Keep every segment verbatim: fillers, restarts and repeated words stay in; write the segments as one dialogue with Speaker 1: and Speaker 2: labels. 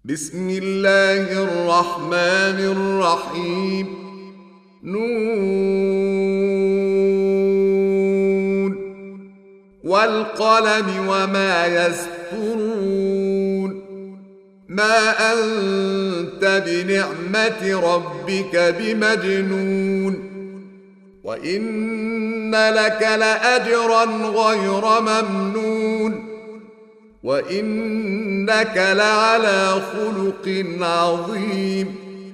Speaker 1: بسم الله الرحمن الرحيم. نون والقلم وما يسطرون. ما أنت بنعمة ربك بمجنون، وإن لك لأجرا غير ممنون، وإنك لعلى خلق عظيم.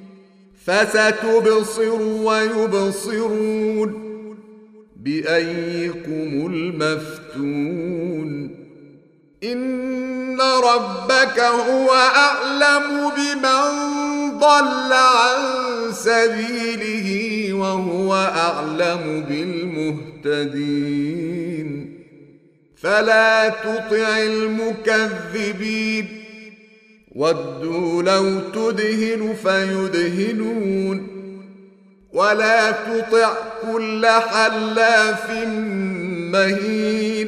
Speaker 1: فستبصر ويبصرون بأيكم المفتون. إن ربك هو أعلم بمن ضل عن سبيله وهو أعلم بالمهتدين. فلا تطع المكذبين، ودوا لو تدهن فيدهنون. ولا تطع كل حلاف مهين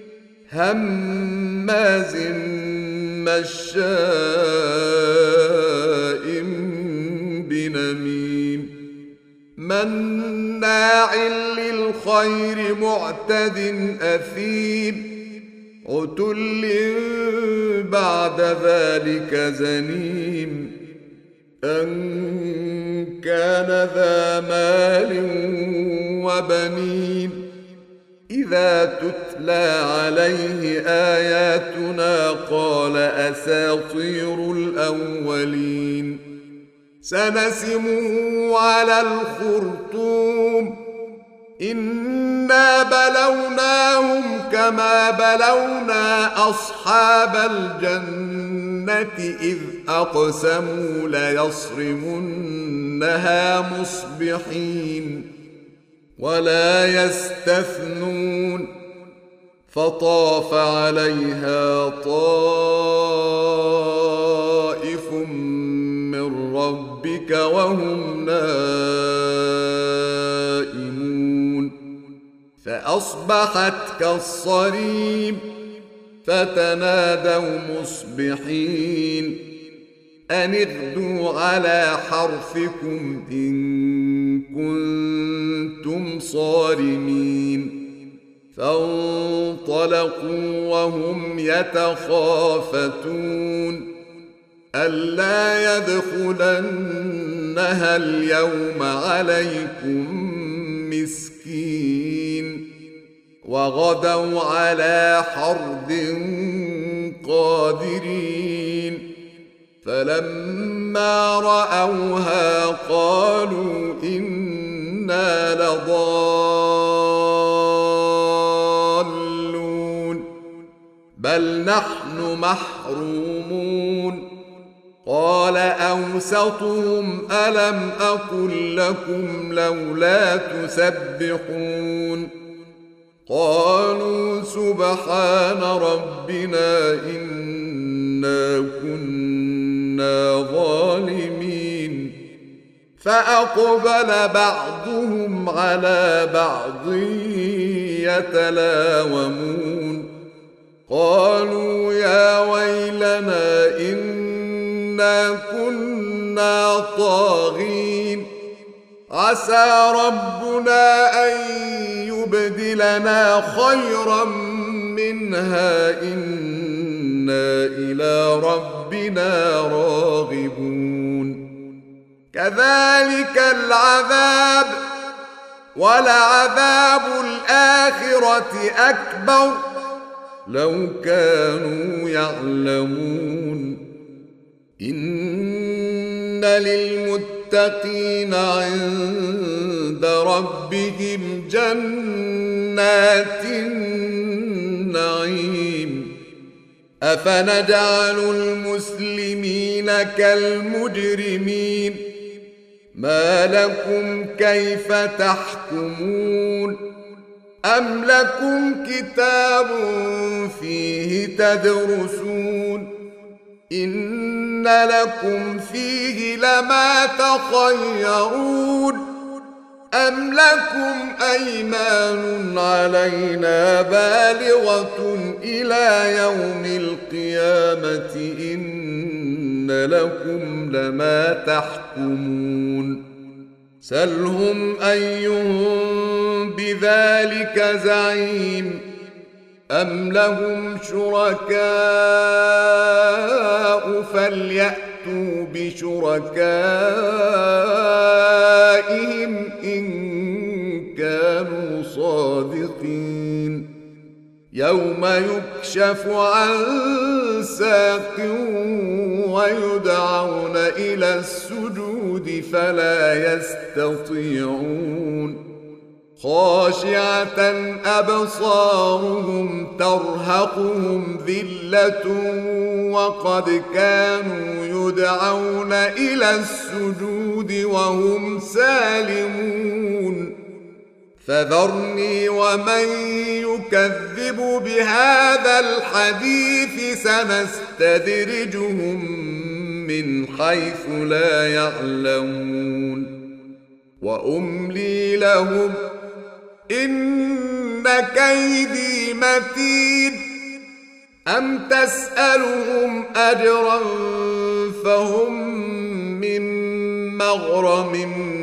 Speaker 1: هماز مشاء بنميم مناع للخير معتد أثيم عتل بعد ذلك زنيم أن كان ذا مال وبنين. إذا تتلى عليه آياتنا قال أساطير الأولين. سنسمه على الخرطوم. إنا بلوناهم كما بلونا أصحاب الجنة إذ أقسموا ليصرمنها مصبحين ولا يستثنون. فطاف عليها طائف من ربك وهم نائمون فأصبحت كالصريم. فتنادوا مصبحين أن اغدوا على حرثكم إن كنتم صارمين. فانطلقوا وهم يتخافتون ألا يدخلنها اليوم عليكم مسكين. وغدوا على حرد قادرين. فلما رأوها قالوا إنا لضالون بل نحن محرومون. قال أوسطهم ألم أقل لكم لولا تسبحون. قالوا سبحان ربنا إنا كنا ظالمين. فأقبل بعضهم على بعض يتلاومون. قالوا يا ويلنا إنا كنا طاغين. عسى ربنا أن يبدلنا خيرا منها إنا إلى ربنا راغبون. كذلك العذاب ولعذاب الآخرة أكبر لو كانوا يعلمون. إن للمتقين عند ربهم جنات النعيم. أفنجعل المسلمين كالمجرمين. ما لكم كيف تحكمون. أم لكم كتاب فيه تدرسون. إن لكم فيه لما تخيرون. أم لكم أيمان علينا بالغة إلى يوم القيامة إن لكم لما تحكمون سلهم أيهم بذلك زعيم أم لهم شركاء فليأتوا بشركائهم إن كانوا صادقين يوم يكشف عن ساق ويدعون إلى السجود فلا يستطيعون خاشعة أبصارهم ترهقهم ذلة وقد كانوا يدعون إلى السجود وهم سالمون فذرني ومن يكذب بهذا الحديث سنستدرجهم من حيث لا يعلمون وأملي لهم إن كيدي متين أم تسألهم أجرا فهم من مغرم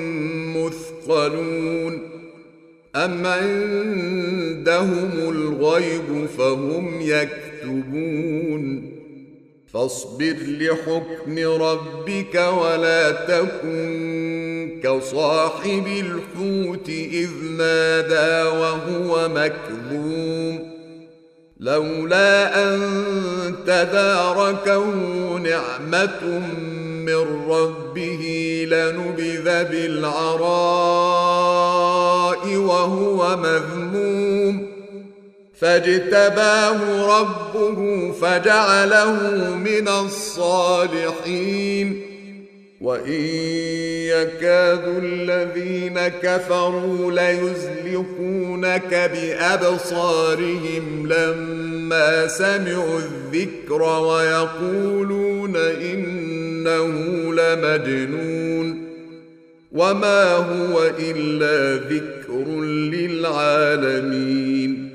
Speaker 1: مثقلون أم عندهم الغيب فهم يكتبون فاصبر لحكم ربك ولا تكن كصاحب الحوت إذ نادى وهو مكذوم لولا أن تداركه نعمة من ربه لنبذ بالعراء وهو مذموم فاجتباه ربه فجعله من الصالحين وإن يكاد الذين كفروا ليزلقونك بأبصارهم لما سمعوا الذكر ويقولون إنه لمجنون وما هو إلا ذكر للعالمين